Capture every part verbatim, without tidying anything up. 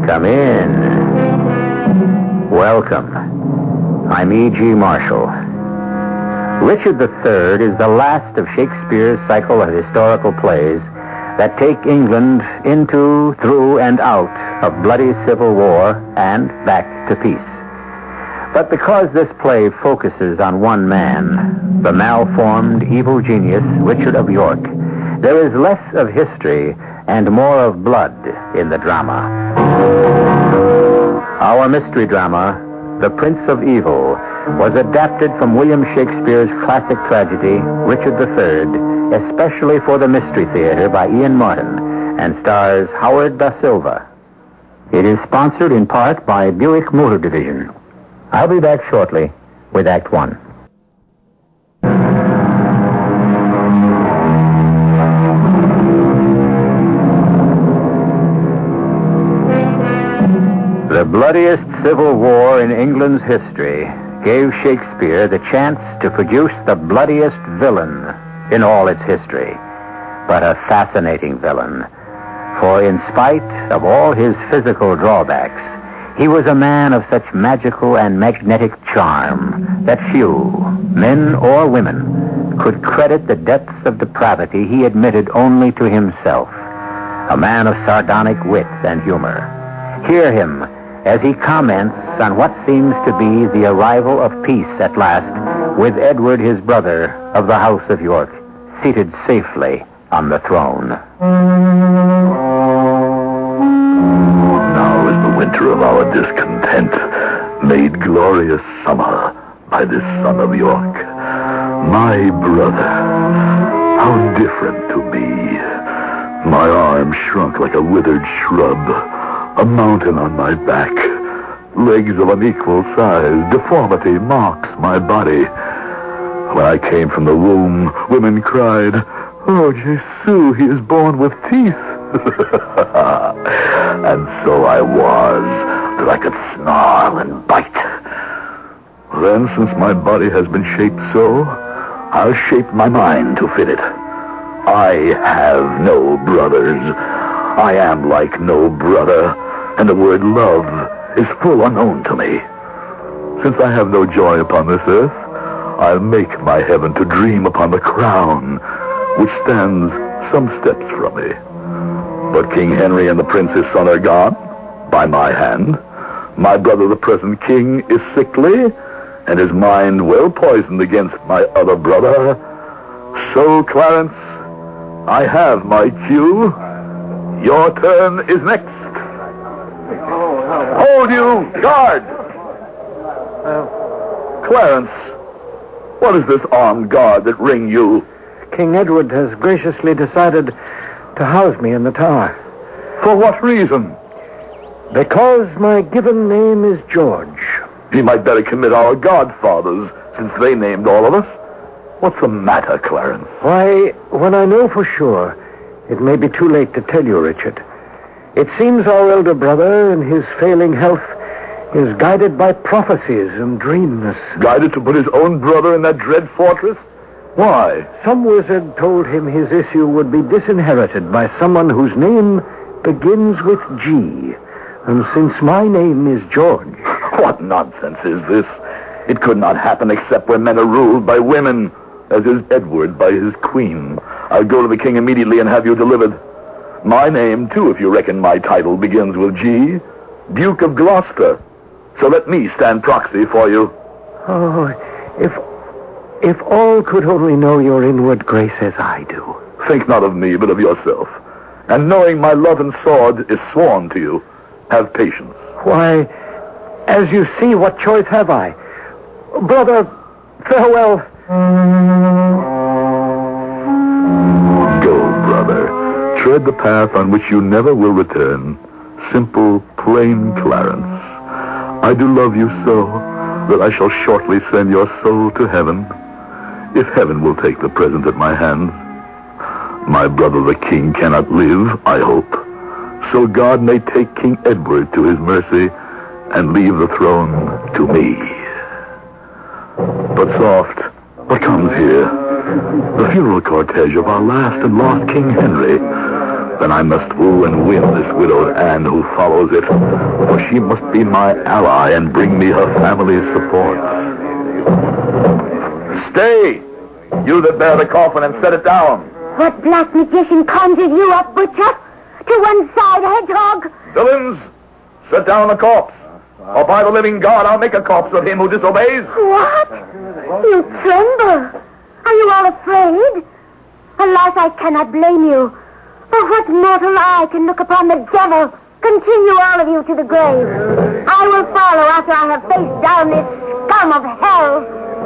Come in. Welcome. I'm E G. Marshall. Richard the Third is the last of Shakespeare's cycle of historical plays that take England into, through, and out of bloody civil war and back to peace. But because this play focuses on one man, the malformed, evil genius, Richard of York, there is less of history and more of blood in the drama. Our mystery drama, The Prince of Evil, was adapted from William Shakespeare's classic tragedy, Richard the Third, especially for the Mystery Theater by Ian Martin, and stars Howard Da Silva. It is sponsored in part by Buick Motor Division. I'll be back shortly with Act One. The bloodiest civil war in England's history gave Shakespeare the chance to produce the bloodiest villain in all its history, but a fascinating villain. For in spite of all his physical drawbacks, he was a man of such magical and magnetic charm that few, men or women, could credit the depths of depravity he admitted only to himself. A man of sardonic wit and humor. Hear him as he comments on what seems to be the arrival of peace at last with Edward, his brother, of the House of York, seated safely on the throne. Now is the winter of our discontent made glorious summer by this son of York. My brother, how different to me. My arm shrunk like a withered shrub, a mountain on my back, legs of unequal size, deformity marks my body. When I came from the womb, women cried, "Oh, Jesu, he is born with teeth." And so I was, that I could snarl and bite. Then, since my body has been shaped so, I'll shape my mind to fit it. I have no brothers. I am like no brother, and the word love is full unknown to me. Since I have no joy upon this earth, I'll make my heaven to dream upon the crown, which stands some steps from me. But King Henry and the prince his son are gone, by my hand. My brother the present king is sickly, and his mind well poisoned against my other brother. So, Clarence, I have my cue. Your turn is next. Hold you, guard! Uh, Clarence, what is this armed guard that ring you? King Edward has graciously decided to house me in the tower. For what reason? Because my given name is George. He might better commit our godfathers, since they named all of us. What's the matter, Clarence? Why, when I know for sure, it may be too late to tell you, Richard. It seems our elder brother, in his failing health, is guided by prophecies and dreams. Guided to put his own brother in that dread fortress? Why? Some wizard told him his issue would be disinherited by someone whose name begins with G. And since my name is George... What nonsense is this? It could not happen except where men are ruled by women, as is Edward by his queen. I'll go to the king immediately and have you delivered. My name, too, if you reckon my title, begins with G. Duke of Gloucester. So let me stand proxy for you. Oh, if... if all could only know your inward grace as I do. Think not of me, but of yourself. And knowing my love and sword is sworn to you, have patience. Why, as you see, what choice have I? Brother, farewell. Go, brother. Tread the path on which you never will return. Simple, plain Clarence. I do love you so that I shall shortly send your soul to heaven, if heaven will take the present at my hands. My brother the king cannot live, I hope, so God may take King Edward to his mercy and leave the throne to me. But soft, what comes here? The funeral cortege of our last and lost King Henry. Then I must woo and win this widowed Anne who follows it, for she must be my ally and bring me her family's support. Stay! You that bear the coffin, and set it down. What black magician conjured you up, Butcher? To one side, hedgehog! Villains, set down the corpse. Or by the living God, I'll make a corpse of him who disobeys. What? You tremble. Are you all afraid? Alas, I cannot blame you. For what mortal eye can look upon the devil? Continue all of you to the grave. I will follow after I have faced down this scum of hell.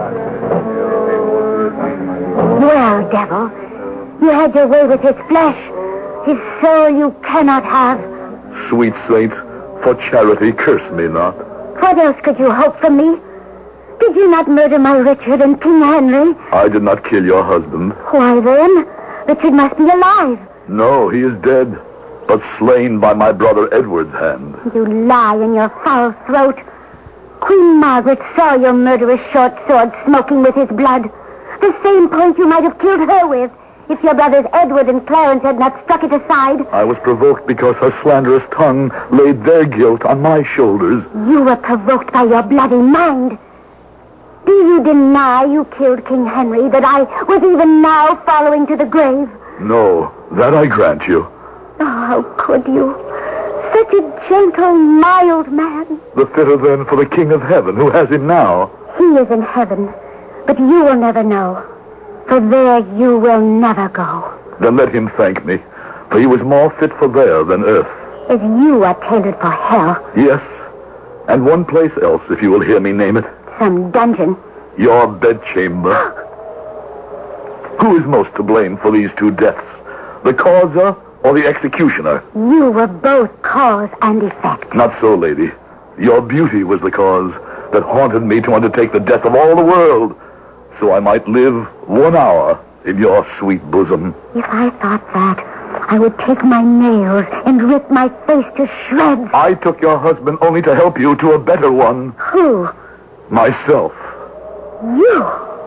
Well, devil, you had your way with his flesh. His soul you cannot have. Sweet saint, for charity, curse me not. What else could you hope from me? Did you not murder my Richard and King Henry? I did not kill your husband. Why then, Richard must be alive. No, he is dead, but slain by my brother Edward's hand. You lie in your foul throat. Queen Margaret saw your murderous short sword smoking with his blood. The same point you might have killed her with, if your brothers Edward and Clarence had not struck it aside. I was provoked because her slanderous tongue laid their guilt on my shoulders. You were provoked by your bloody mind. Do you deny you killed King Henry, that I was even now following to the grave? No, that I grant you. Oh, how could you? Such a gentle, mild man. The fitter then for the King of Heaven, who has him now. He is in heaven, but you will never know. For there you will never go. Then let him thank me, for he was more fit for there than earth. As you are tailored for hell. Yes, and one place else, if you will hear me name it. Some dungeon. Your bedchamber. Who is most to blame for these two deaths? The causer or the executioner? You were both cause and effect. Not so, lady. Your beauty was the cause that haunted me to undertake the death of all the world, so I might live one hour in your sweet bosom. If I thought that, I would take my nails and rip my face to shreds. I took your husband only to help you to a better one. Who? Myself. You?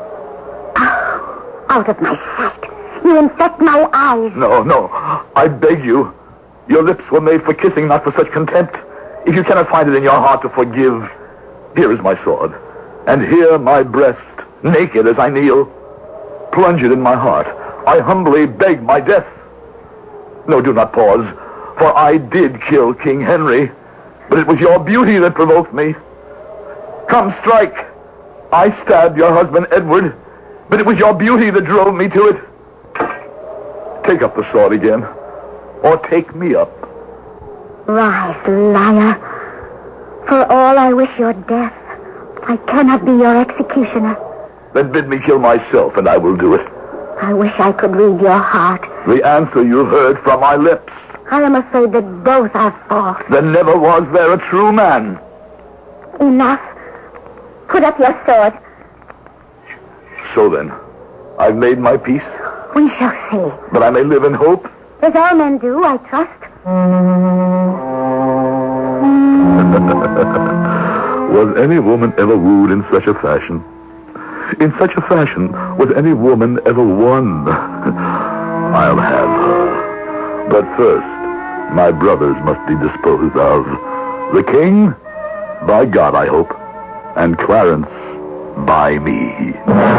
Oh, out of my sight. You infect my eyes. No, no. I beg you. Your lips were made for kissing, not for such contempt. If you cannot find it in your heart to forgive, here is my sword. And here my breast, naked as I kneel. Plunge it in my heart. I humbly beg my death. No, do not pause, for I did kill King Henry, but it was your beauty that provoked me. Come, strike. I stabbed your husband Edward, but it was your beauty that drove me to it. Take up the sword again, or take me up. Rise, liar. For all I wish your death, I cannot be your executioner. Then bid me kill myself, and I will do it. I wish I could read your heart. The answer you heard from my lips. I am afraid that both are false. Then never was there a true man. Enough. Put up your sword. So then, I've made my peace. We shall see. But I may live in hope. As all men do, I trust. Was any woman ever wooed in such a fashion? In such a fashion, was any woman ever won? I'll have her. But first, my brothers must be disposed of. The king, by God, I hope, and Clarence, by me.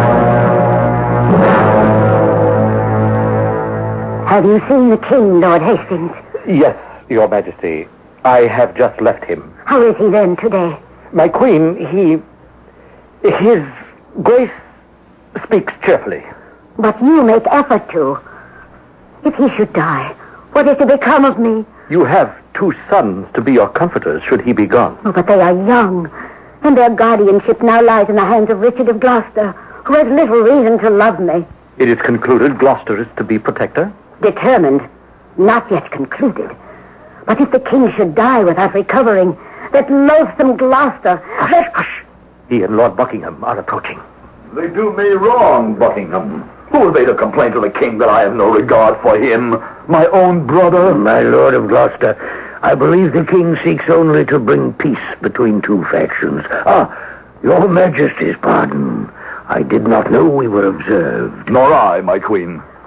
Have you seen the king, Lord Hastings? Yes, Your Majesty. I have just left him. How is he then today? My queen, he... His Grace speaks cheerfully. But you make effort to. If he should die, what is to become of me? You have two sons to be your comforters should he be gone. Oh, but they are young, and their guardianship now lies in the hands of Richard of Gloucester, who has little reason to love me. It is concluded Gloucester is to be protector? Determined. Not yet concluded. But if the king should die without recovering, that loathsome Gloucester... Hush, that... hush. He and Lord Buckingham are approaching. They do me wrong, Buckingham. Who are they to complain to the king that I have no regard for him? My own brother? My lord of Gloucester, I believe the king seeks only to bring peace between two factions. Ah, your majesty's pardon. I did not know we were observed. Nor I, my queen.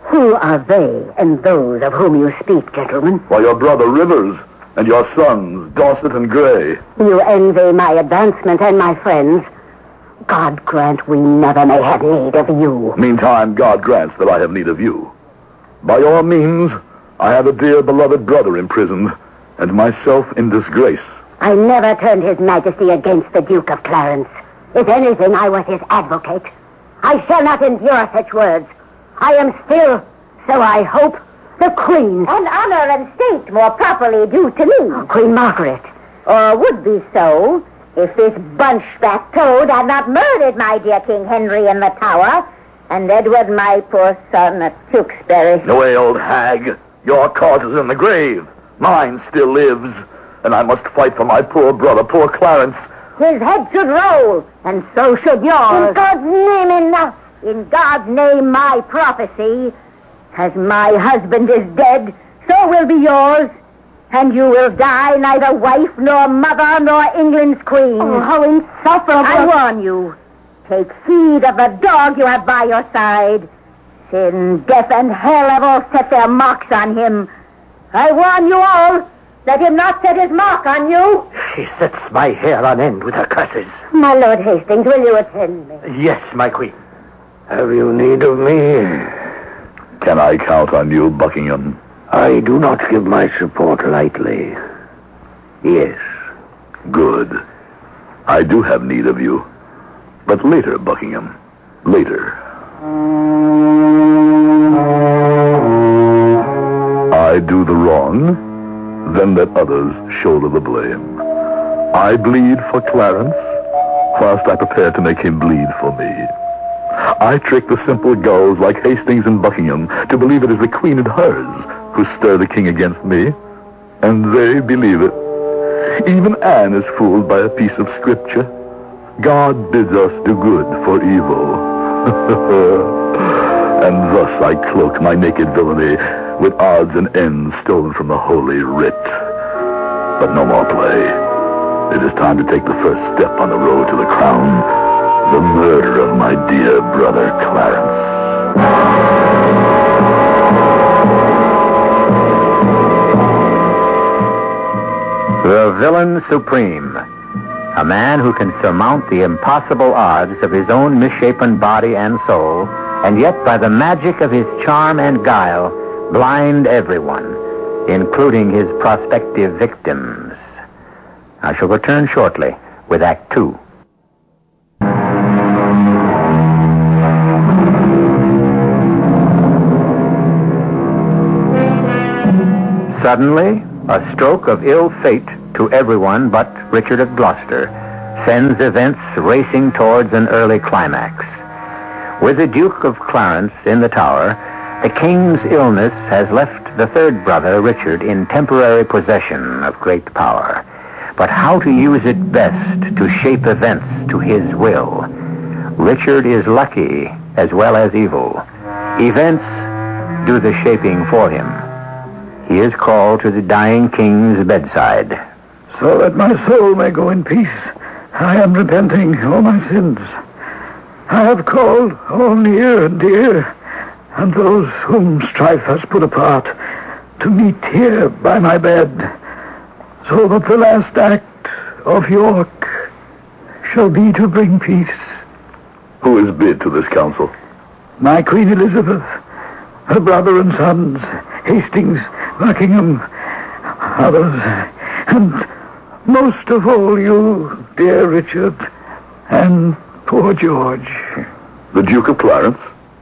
Who are they and those of whom you speak, gentlemen? Why, your brother Rivers and your sons, Dorset and Gray. You envy my advancement and my friends. God grant we never may have need of you. Meantime, God grants that I have need of you. By your means, I have a dear beloved brother imprisoned, and myself in disgrace. I never turned his majesty against the Duke of Clarence. If anything, I was his advocate. I shall not endure such words. I am still, so I hope, the Queen. And honor and state more properly due to me. Oh, Queen Margaret. Or would be so, if this bunchback toad had not murdered my dear King Henry in the Tower, and Edward, my poor son, at Tewkesbury. Away, old hag. Your cause is in the grave. Mine still lives, and I must fight for my poor brother, poor Clarence. His head should roll, and so should yours. In God's name, enough. In God's name, my prophecy. As my husband is dead, so will be yours. And you will die neither wife, nor mother, nor England's queen. Oh, how insufferable. I warn you. Take heed of the dog you have by your side. Sin, death, and hell have all set their marks on him. I warn you all, let him not set his mark on you. She sets my hair on end with her curses. My Lord Hastings, will you attend me? Yes, my queen. Have you need of me? Can I count on you, Buckingham? I do not give my support lightly. Yes. Good. I do have need of you. But later, Buckingham. Later. I do the wrong, then let others shoulder the blame. I bleed for Clarence, whilst I prepare to make him bleed for me. I trick the simple gulls like Hastings and Buckingham to believe it is the Queen and hers who stir the king against me, and they believe it. Even Anne is fooled by a piece of scripture. God bids us do good for evil. And thus I cloak my naked villainy with odds and ends stolen from the Holy Writ. But no more play. It is time to take the first step on the road to the crown. The murder of my dear brother Clarence. The villain supreme. A man who can surmount the impossible odds of his own misshapen body and soul, and yet by the magic of his charm and guile, blind everyone, including his prospective victims. I shall return shortly with Act Two. Suddenly, a stroke of ill fate to everyone but Richard of Gloucester sends events racing towards an early climax. With the Duke of Clarence in the Tower, the king's illness has left the third brother, Richard, in temporary possession of great power. But how to use it best to shape events to his will? Richard is lucky as well as evil. Events do the shaping for him. He is called to the dying king's bedside. So that my soul may go in peace, I am repenting all my sins. I have called all near and dear, and those whom strife has put apart, to meet here by my bed, so that the last act of York shall be to bring peace. Who is bid to this council? My Queen Elizabeth, her brother and sons, Hastings, Buckingham, others, and most of all you, dear Richard, and poor George. The Duke of Clarence?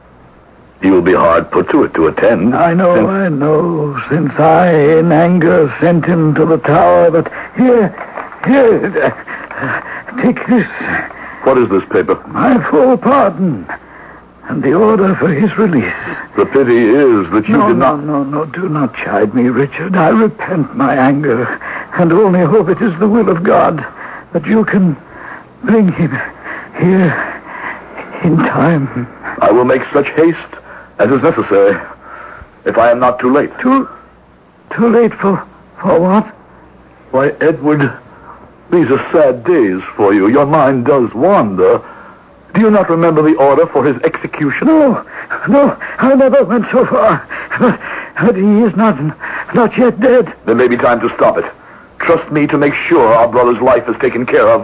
He will be hard put to it to attend. I know, since... I know, since I, in anger, sent him to the Tower, but here, here, uh, take this. What is this paper? My full pardon, and the order for his release. The pity is that you no, did not... No, no, no, do not chide me, Richard. I repent my anger, and only hope it is the will of God that you can bring him here in time. I will make such haste as is necessary, if I am not too late. Too... too late for... for what? Why, Edward, these are sad days for you. Your mind does wander. Do you not remember the order for his execution? No, No, I never went so far. But, but he is not, not yet dead. There may be time to stop it. Trust me to make sure our brother's life is taken care of.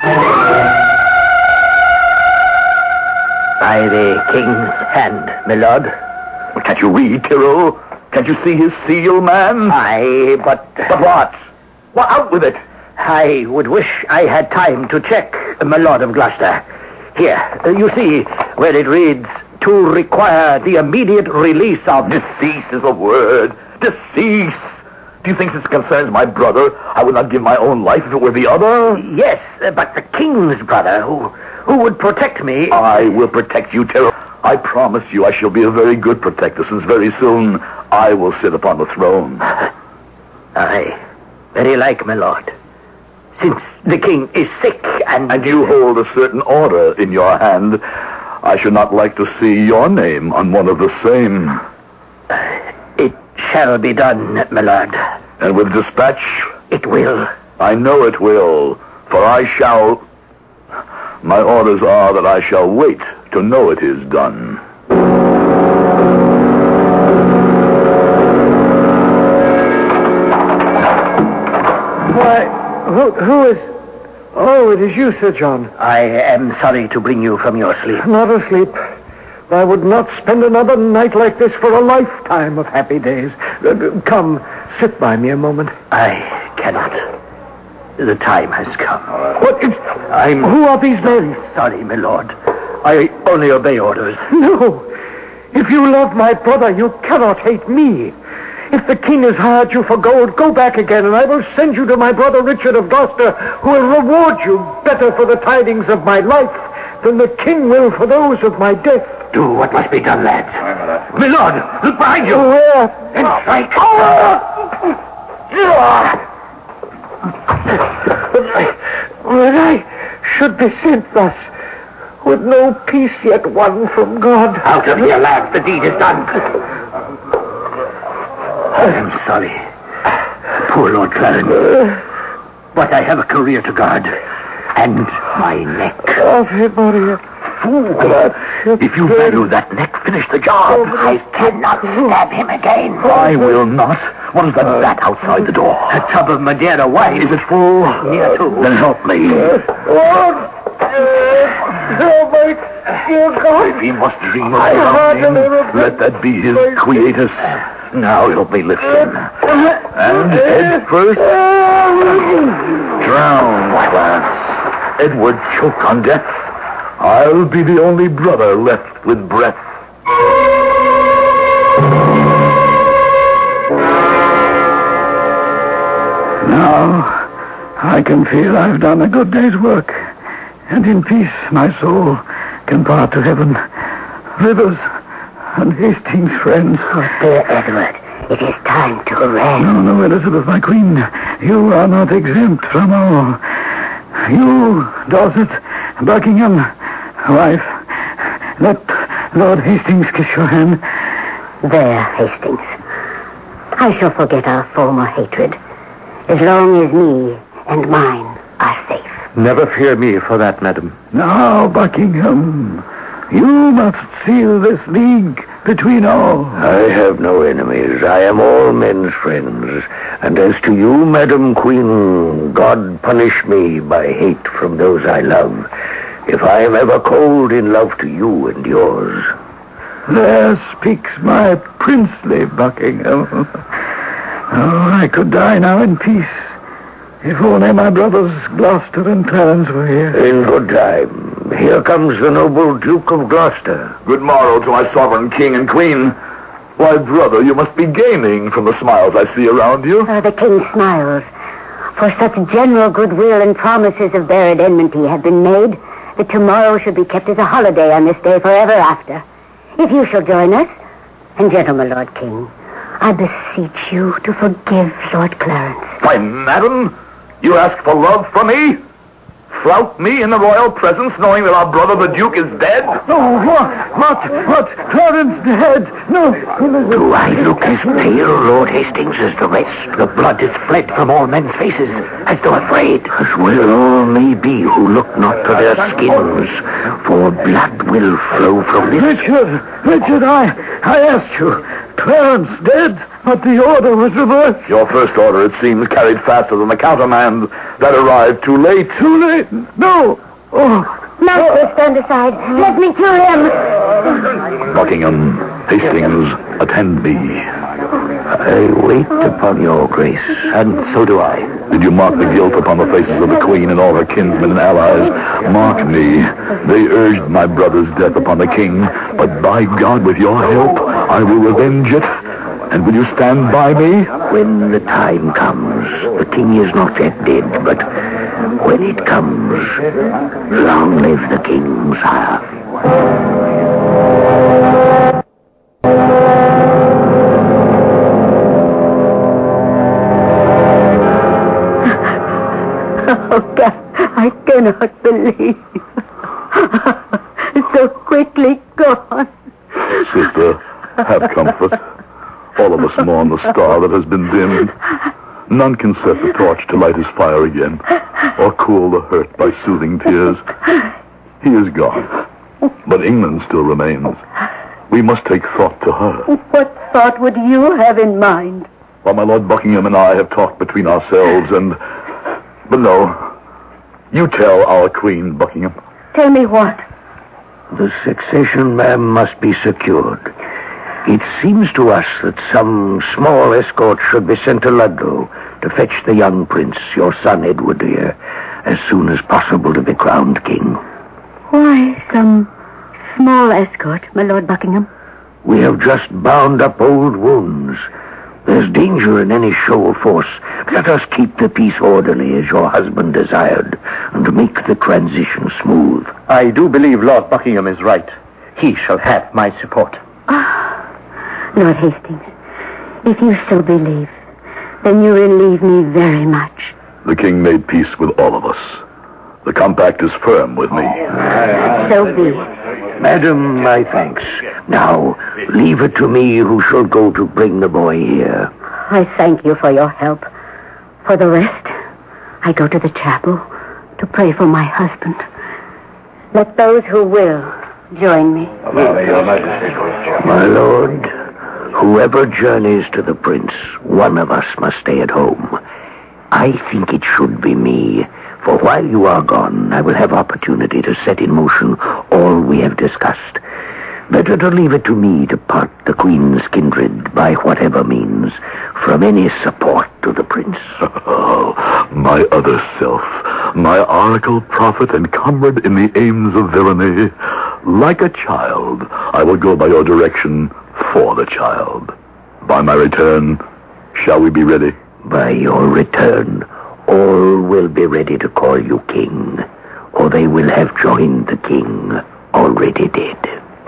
By the king's hand, my lord. Can't you read, Tyrrell? Can't you see his seal, man? Aye, but... But what? Well, out with it. I would wish I had time to check, my lord of Gloucester. Here, uh, you see where it reads, to require the immediate release of... Decease is a word. Decease. Do you think this concerns my brother, I would not give my own life if it were the other? Yes, uh, but the king's brother, who, who would protect me... I will protect you, Tyrrell. I promise you I shall be a very good protector, since very soon I will sit upon the throne. Aye, very like, my lord. Since the king is sick and... And you hold a certain order in your hand, I should not like to see your name on one of the same. It shall be done, my lord. And with dispatch? It will. I know it will, for I shall... My orders are that I shall wait to know it is done. Why, who, who is... Oh, it is you, Sir John. I am sorry to bring you from your sleep. Not asleep. I would not spend another night like this for a lifetime of happy days. Uh, come, sit by me a moment. I cannot. The time has come. What? Is, I'm... Who are these men? Sorry, my lord. I only obey orders. No. If you love my brother, you cannot hate me. If the king has hired you for gold, go back again, and I will send you to my brother Richard of Gloucester, who will reward you better for the tidings of my life than the king will for those of my death. Do what must be done, lads. My lord, look behind you. Where? And strike. When I should be sent thus, with no peace yet won from God. Out of here, lads. The deed is done. I am sorry. Poor Lord Clarence. But I have a career to guard. And my neck. Ave Maria. Fool. If you value that neck, finish the job. I cannot stab him again. I will not. What is that vat outside the door? A tub of Madeira wine. Is it full? Near to. Then help me. Lord, oh my dear God. If he must dream of drowning, let that be his quietus. Now help me lift him. And head first. Drown, Clarence. Edward choke on death. I'll be the only brother left with breath. Now, I can feel I've done a good day's work, and in peace my soul can part to heaven. Rivers and Hastings, friends. Oh, dear Edward, it is time to rest. No, no, Elizabeth, my queen, you are not exempt from all. You, Dorset, Buckingham, wife, let Lord Hastings kiss your hand. There, Hastings. I shall forget our former hatred, as long as me and mine are safe. Never fear me for that, madam. Now, Buckingham, you must seal this league between all. I have no enemies. I am all men's friends. And as to you, Madam Queen, God punish me by hate from those I love, if I am ever cold in love to you and yours. There speaks my princely Buckingham. Oh, I could die now in peace, if only my brothers Gloucester and Clarence were here. In good time. Here comes the noble Duke of Gloucester. Good morrow to my sovereign king and queen. Why, brother, you must be gaining from the smiles I see around you. Uh, the king smiles. For such general goodwill and promises of buried enmity have been made that tomorrow should be kept as a holiday on this day forever after. If you shall join us, and gentlemen, Lord King, I beseech you to forgive Lord Clarence. Why, madam, you ask for love from me? Flout me in the royal presence, knowing that our brother the Duke is dead? No, what? What? What? Clarence dead? No. Do I look as pale, Lord Hastings, as the rest? The blood has fled from all men's faces, as though afraid. As well all may be who look not to their skins, for blood will flow from this. Richard, Richard, I, I asked you. Clarence dead, but the order was reversed. Your first order, it seems, carried faster than the countermand. That arrived too late. Too late? No. Oh. Master, stand aside. Let me kill him. Buckingham, Hastings, attend me. I wait upon your grace, and so do I. Did you mark the guilt upon the faces of the Queen and all her kinsmen and allies? Mark me. They urged my brother's death upon the king, but by God, with your help, I will revenge it. And will you stand by me? When the time comes, the king is not yet dead, but when it comes, long live the king, sire. Oh, God, I cannot believe. So quickly gone. Sister, have comfort. All of us mourn the star that has been dimmed. None can set the torch to light his fire again, or cool the hurt by soothing tears. He is gone, but England still remains. We must take thought to her. What thought would you have in mind? While my Lord Buckingham and I have talked between ourselves and... But no, you tell our Queen, Buckingham. Tell me what? The succession, ma'am, must be secured. It seems to us that some small escort should be sent to Ludlow to fetch the young prince, your son Edward here, as soon as possible to be crowned king. Why some small escort, my Lord Buckingham? We have just bound up old wounds. There's danger in any show of force. Let us keep the peace orderly as your husband desired, and make the transition smooth. I do believe Lord Buckingham is right. He shall have my support. Ah, Lord Hastings, if you so believe, then you relieve me very much. The king made peace with all of us. The compact is firm with me. So be it. Madam, my thanks. Now, leave it to me who shall go to bring the boy here. I thank you for your help. For the rest, I go to the chapel to pray for my husband. Let those who will join me. My lord, whoever journeys to the prince, one of us must stay at home. I think it should be me, for while you are gone, I will have opportunity to set in motion all we have discussed. Better to leave it to me to part the Queen's kindred by whatever means from any support to the prince. Oh, my other self, my oracle, prophet, and comrade in the aims of villainy. Like a child, I will go by your direction for the child. By my return, shall we be ready? By your return, all will be ready to call you king, or they will have joined the king already dead.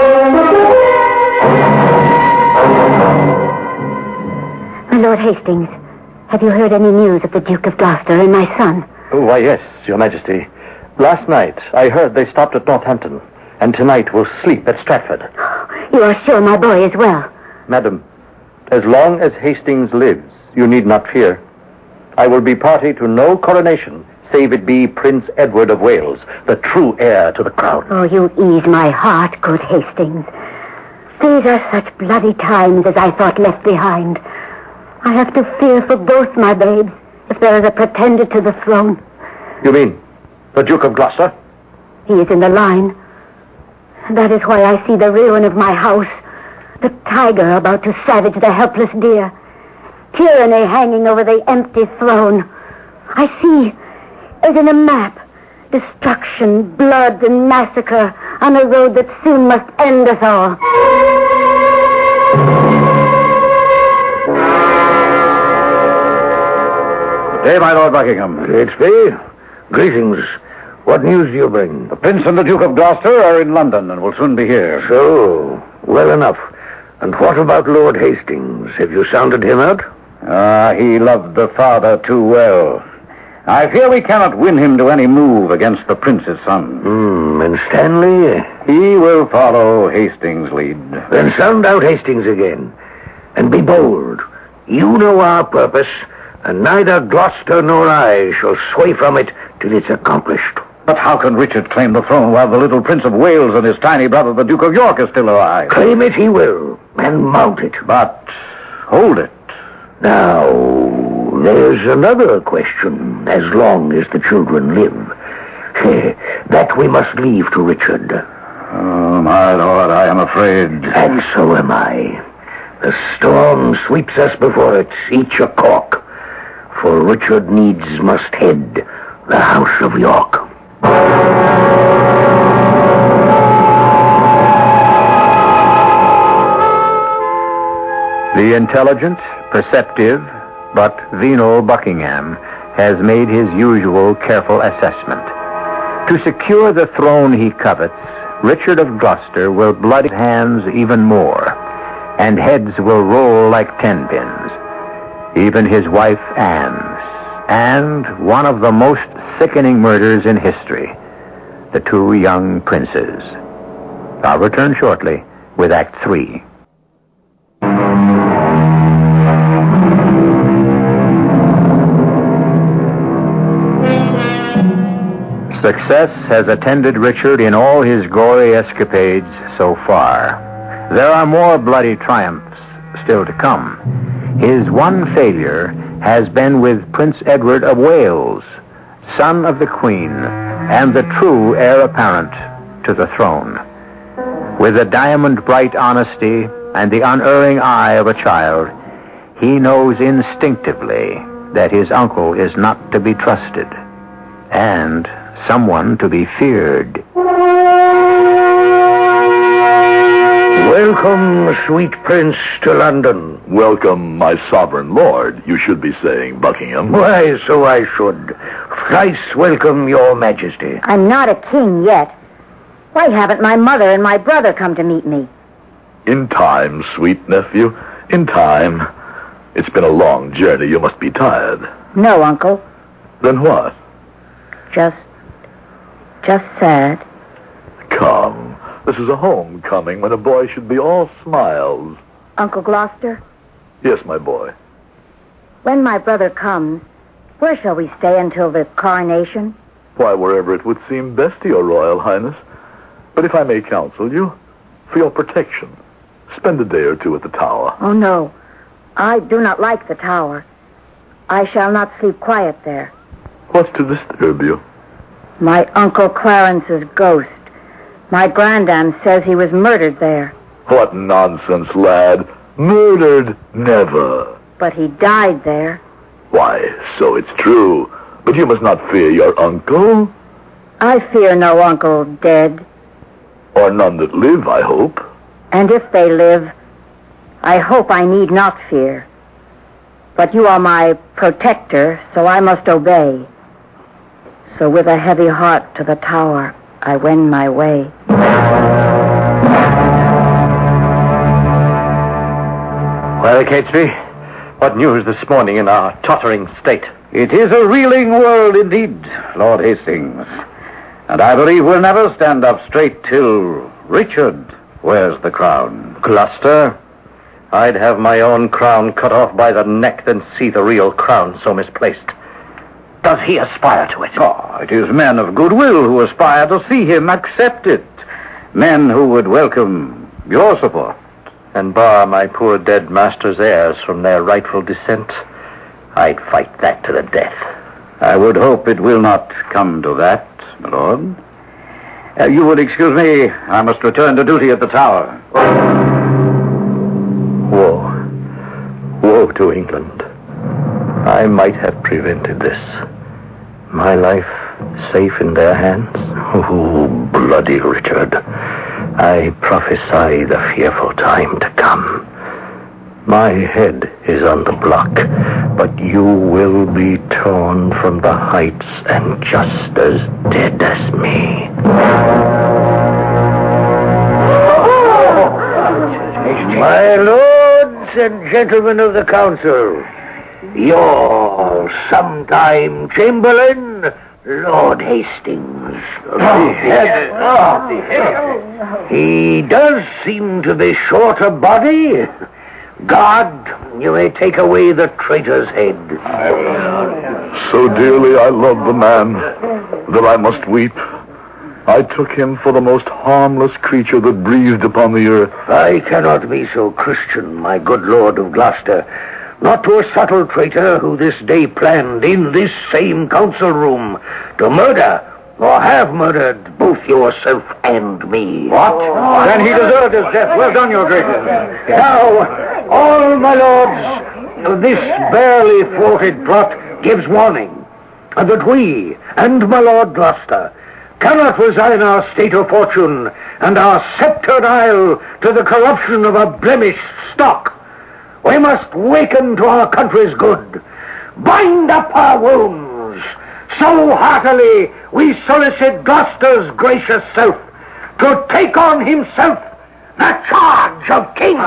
My Lord Hastings, have you heard any news of the Duke of Gloucester and my son? Oh, why, yes, Your Majesty. Last night, I heard they stopped at Northampton, and tonight will sleep at Stratford. You are sure my boy is well? Madam, as long as Hastings lives, you need not fear. I will be party to no coronation, save it be Prince Edward of Wales, the true heir to the crown. Oh, you ease my heart, good Hastings. These are such bloody times as I thought left behind. I have to fear for both my babes if there is a pretender to the throne. You mean the Duke of Gloucester? He is in the line. That is why I see the ruin of my house, the tiger about to savage the helpless deer, tyranny hanging over the empty throne. I see, as in a map, destruction, blood, and massacre on a road that soon must end us all. Good day, my Lord Buckingham. Catesby, greetings. What news do you bring? The Prince and the Duke of Gloucester are in London and will soon be here. So, well enough. And what about Lord Hastings? Have you sounded him out? Ah, he loved the father too well. I fear we cannot win him to any move against the prince's son. Hmm, and Stanley? He will follow Hastings' lead. Then sound out Hastings again. And be bold. You know our purpose, and neither Gloucester nor I shall sway from it till it's accomplished. But how can Richard claim the throne while the little Prince of Wales and his tiny brother, the Duke of York, are still alive? Claim it he will, and mount it. But hold it. Now, there's another question, as long as the children live. That we must leave to Richard. Oh, my lord, I am afraid. And so am I. The storm sweeps us before it, each a cork. For Richard needs must head the House of York. The intelligent, perceptive, but venal Buckingham has made his usual careful assessment. To secure the throne he covets, Richard of Gloucester will blood his hands even more, and heads will roll like tenpins. Even his wife Anne's, and one of the most sickening murders in history, the two young princes. I'll return shortly with Act Three. Success has attended Richard in all his gory escapades so far. There are more bloody triumphs still to come. His one failure has been with Prince Edward of Wales, son of the Queen, and the true heir apparent to the throne. With the diamond-bright honesty and the unerring eye of a child, he knows instinctively that his uncle is not to be trusted, and someone to be feared. Welcome, sweet prince, to London. Welcome, my sovereign lord, you should be saying, Buckingham. Why, so I should. Thrice welcome, your majesty. I'm not a king yet. Why haven't my mother and my brother come to meet me? In time, sweet nephew, in time. It's been a long journey. You must be tired. No, Uncle. Then what? Just... just sad. Come. This is a homecoming when a boy should be all smiles. Uncle Gloucester? Yes, my boy. When my brother comes, where shall we stay until the coronation? Why, wherever it would seem best to your royal highness. But if I may counsel you, for your protection, spend a day or two at the tower. Oh, no. I do not like the tower. I shall not sleep quiet there. What's to disturb you? My Uncle Clarence's ghost. My grandam says he was murdered there. What nonsense, lad. Murdered? Never. But he died there. Why, so it's true. But you must not fear your uncle. I fear no uncle dead. Or none that live, I hope. And if they live, I hope I need not fear. But you are my protector, so I must obey. So with a heavy heart to the tower, I wend my way. Well, Catesby, what news this morning in our tottering state? It is a reeling world indeed, Lord Hastings. And I believe we'll never stand up straight till Richard wears the crown. Gloucester? I'd have my own crown cut off by the neck than see the real crown so misplaced. Does he aspire to it? Oh, it is men of goodwill who aspire to see him accept it. Men who would welcome your support. And bar my poor dead master's heirs from their rightful descent, I'd fight that to the death. I would hope it will not come to that, my lord. Uh, you would excuse me, I must return to duty at the tower. Woe. Woe to England. I might have prevented this. My life safe in their hands? Oh, bloody Richard. I prophesy the fearful time to come. My head is on the block, but you will be torn from the heights and just as dead as me. My lords and gentlemen of the council, Your sometime Chamberlain, Lord Hastings. Oh, he does seem to be short of body. God, you may take away the traitor's head. So dearly I love the man that I must weep. I took him for the most harmless creature that breathed upon the earth. I cannot be so Christian, my good Lord of Gloucester, not to a subtle traitor who this day planned in this same council room to murder or have murdered both yourself and me. What? Then he deserved his death. Well done, your gracious. Now, all my lords, this barely thwarted plot gives warning that we and my Lord Gloucester cannot resign our state of fortune and our sceptred isle to the corruption of a blemished stock. We must waken to our country's good, bind up our wounds. So heartily we solicit Gloucester's gracious self to take on himself the charge of king.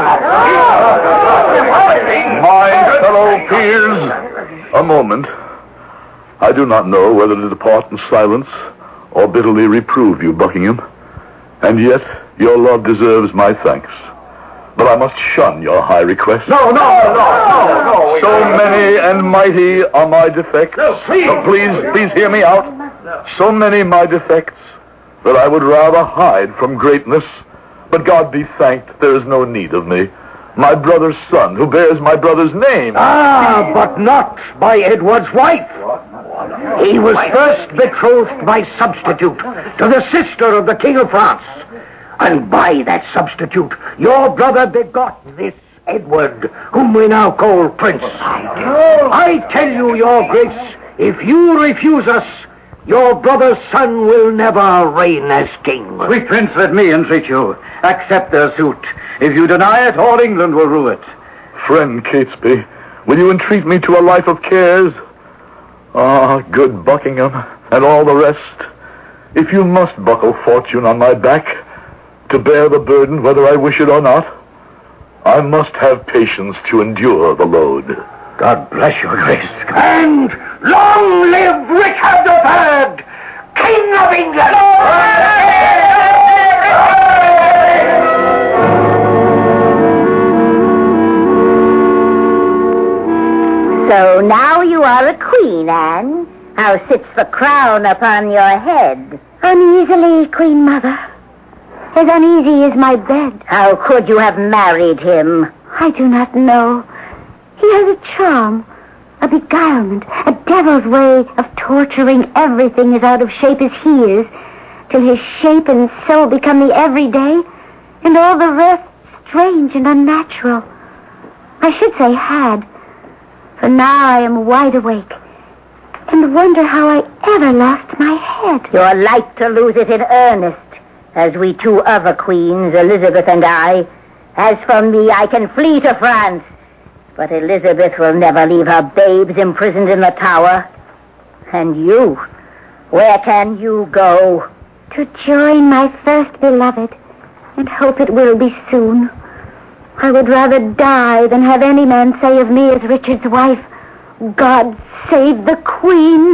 My fellow peers, a moment. I do not know whether to depart in silence or bitterly reprove you, Buckingham. And yet your love deserves my thanks. But I must shun your high request. No, no, no, no, no. So many and mighty are my defects. No, please. Oh, please, please hear me out. So many my defects that I would rather hide from greatness. But God be thanked, there is no need of me. My brother's son, who bears my brother's name. Ah, but not by Edward's wife. He was first betrothed by substitute to the sister of the King of France. And by that substitute, your brother begot this Edward, whom we now call Prince. I tell you, your grace, if you refuse us, your brother's son will never reign as king. Sweet prince, let me entreat you. Accept their suit. If you deny it, all England will rue it. Friend Catesby, will you entreat me to a life of cares? Ah, good Buckingham, and all the rest. If you must buckle fortune on my back, to bear the burden whether I wish it or not, I must have patience to endure the load. God bless your grace. And long live Richard the Third, King of England! So now you are a queen, Anne. How sits the crown upon your head? Uneasily, Queen Mother. As uneasy as my bed. How could you have married him? I do not know. He has a charm, a beguilement, a devil's way of torturing everything as out of shape as he is, till his shape and soul become the everyday, and all the rest strange and unnatural. I should say had, for now I am wide awake, and wonder how I ever lost my head. You're like to lose it in earnest, as we two other queens, Elizabeth and I. As for me, I can flee to France. But Elizabeth will never leave her babes imprisoned in the Tower. And you, where can you go? To join my first beloved, and hope it will be soon. I would rather die than have any man say of me as Richard's wife, God save the Queen.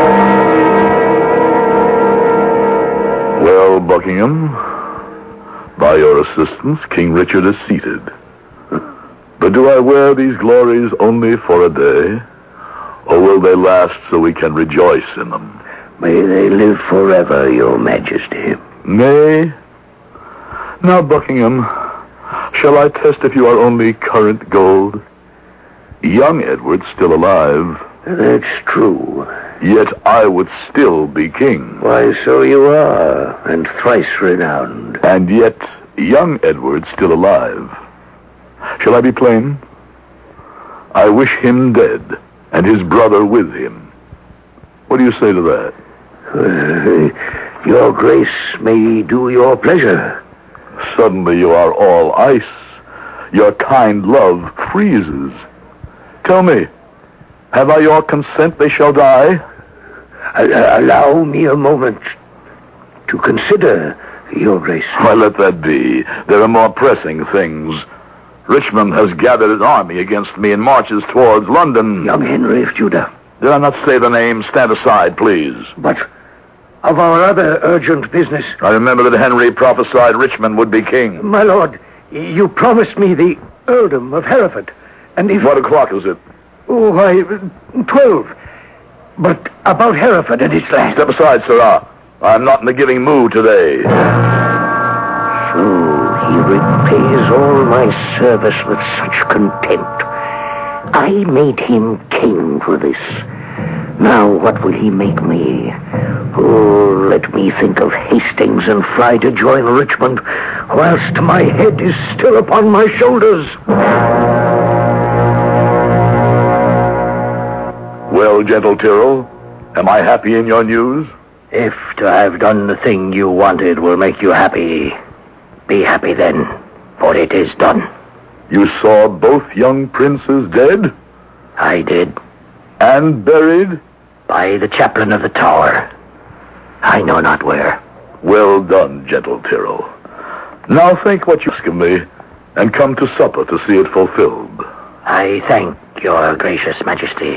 Well, Buckingham, by your assistance, King Richard is seated. But do I wear these glories only for a day? Or will they last so we can rejoice in them? May they live forever, your majesty. Nay. Now, Buckingham, shall I test if you are only current gold? Young Edward's still alive. That's true. Yet I would still be king. Why, so you are, and thrice renowned. And yet young Edward's still alive. Shall I be plain? I wish him dead, and his brother with him. What do you say to that? Uh, your grace may do your pleasure. Suddenly you are all ice. Your kind love freezes. Tell me, have I your consent they shall die? Uh, allow me a moment to consider, your grace. Why, let that be. There are more pressing things. Richmond has gathered an army against me and marches towards London. Young Henry of Judah. Did I not say the name? Stand aside, please. But of our other urgent business... I remember that Henry prophesied Richmond would be king. My lord, you promised me the earldom of Hereford. And if... What o'clock is it? Oh, why, twelve. But about Hereford and its land... Step aside, sirrah. I'm not in the giving mood today. So he repays all my service with such contempt. I made him king for this. Now what will he make me? Oh, let me think of Hastings and fly to join Richmond, whilst my head is still upon my shoulders. Well, gentle Tyrrell, am I happy in your news? If to have done the thing you wanted will make you happy, be happy then, for it is done. You saw both young princes dead? I did. And buried? By the chaplain of the tower. I know not where. Well done, gentle Tyrrell. Now think what you ask of me, and come to supper to see it fulfilled. I thank your gracious majesty.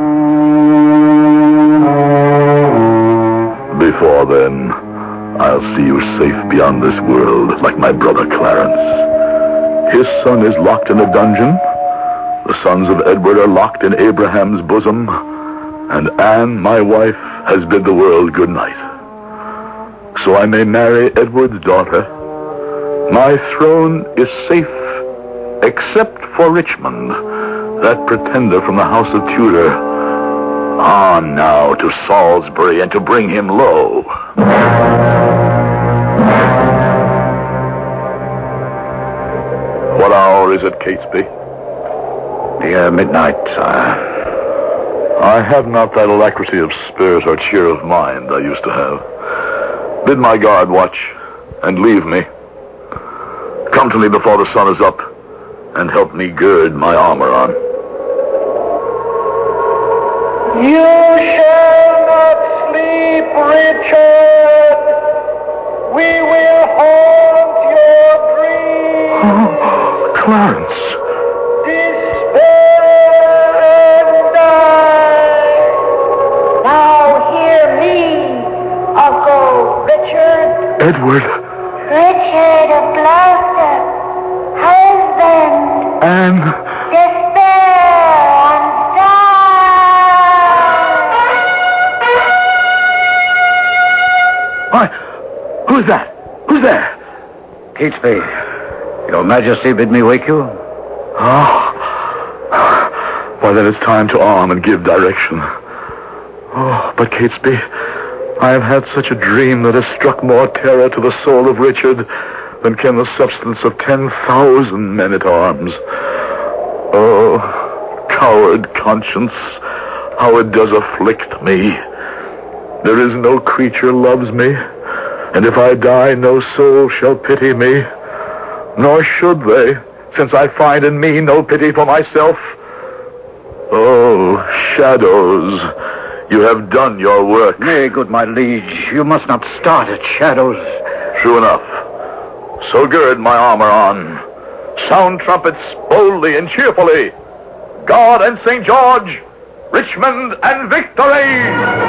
Before then, I'll see you safe beyond this world, like my brother Clarence. His son is locked in a dungeon. The sons of Edward are locked in Abraham's bosom. And Anne, my wife, has bid the world good night. So I may marry Edward's daughter. My throne is safe, except for Richmond, that pretender from the house of Tudor. On now to Salisbury and to bring him low. What hour is it, Catesby? Near midnight, sire. I have not that alacrity of spirit or cheer of mind I used to have. Bid my guard watch, and leave me. Come to me before the sun is up, and help me gird my armor on. You shall not sleep, Richard. We will haunt your dreams. Oh, Clarence. Despair and die. Now hear me, Uncle Richard. Edward. Richard of Gloucester, husband. Anne. Despair and die. Why, who's that? Who's there? Catesby, your majesty bid me wake you? Oh. Well, then it's time to arm and give direction. Oh, but Catesby, I have had such a dream that has struck more terror to the soul of Richard than can the substance of ten thousand men-at-arms. Oh, coward conscience, how it does afflict me. There is no creature loves me, and if I die, no soul shall pity me. Nor should they, since I find in me no pity for myself. Oh, shadows, you have done your work. Nay, good my liege, you must not start at shadows. True enough. So gird my armor on. Sound trumpets boldly and cheerfully. God and Saint George, Richmond and victory!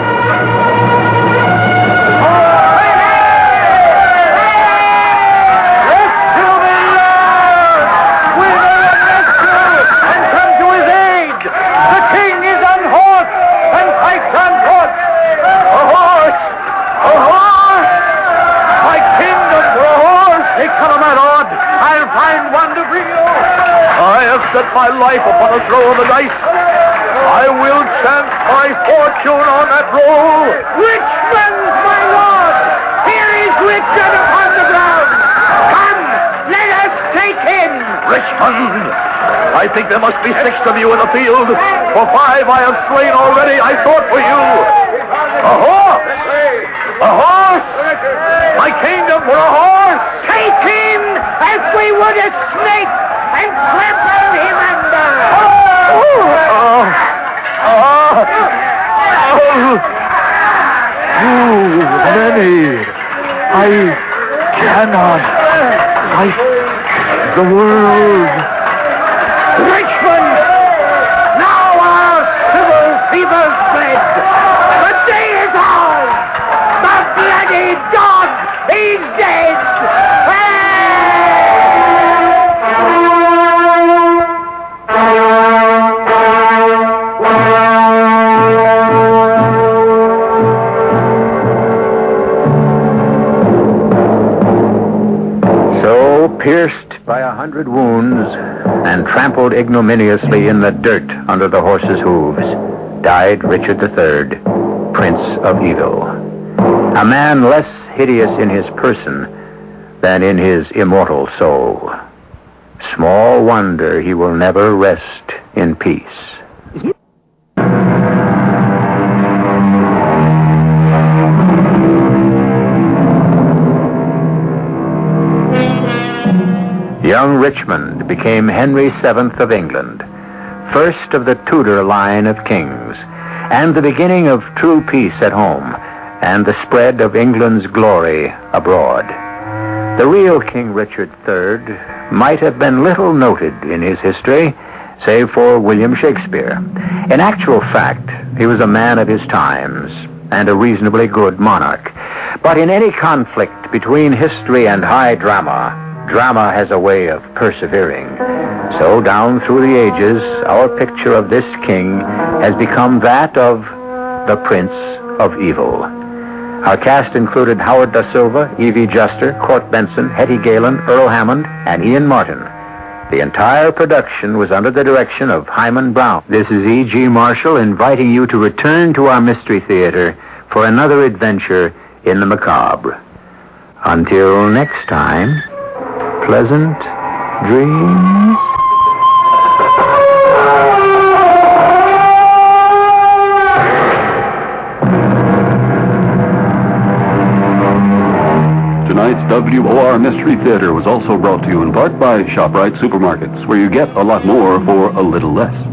Set my life upon a throw of the dice. I will chance my fortune on that roll. Richmond, my lord! Here is Richard upon the ground! Come, let us take him! Richmond! I think there must be six of you in the field. For five I have slain already. I thought for you. A horse! A horse! My kingdom for a horse! Take him as we would a snake and trample him under! Oh! Oh! Oh! Oh! Oh, many! I cannot fight the world. fled. The day is ours. The bloody dog, he's dead. Pierced by a hundred wounds and trampled ignominiously in the dirt under the horse's hooves, died Richard the Third, Prince of Evil. A man less hideous in his person than in his immortal soul. Small wonder he will never rest in peace. Young Richmond became Henry the Seventh of England, first of the Tudor line of kings, and the beginning of true peace at home, and the spread of England's glory abroad. The real King Richard the Third might have been little noted in his history, save for William Shakespeare. In actual fact, he was a man of his times, and a reasonably good monarch. But in any conflict between history and high drama, drama has a way of persevering. So down through the ages, our picture of this king has become that of the Prince of Evil. Our cast included Howard Da Silva, Evie Juster, Court Benson, Hetty Galen, Earl Hammond, and Ian Martin. The entire production was under the direction of Hyman Brown. This is E G. Marshall inviting you to return to our Mystery Theater for another adventure in the macabre. Until next time, pleasant dreams. Tonight's W O R Mystery Theater was also brought to you in part by ShopRite Supermarkets, where you get a lot more for a little less.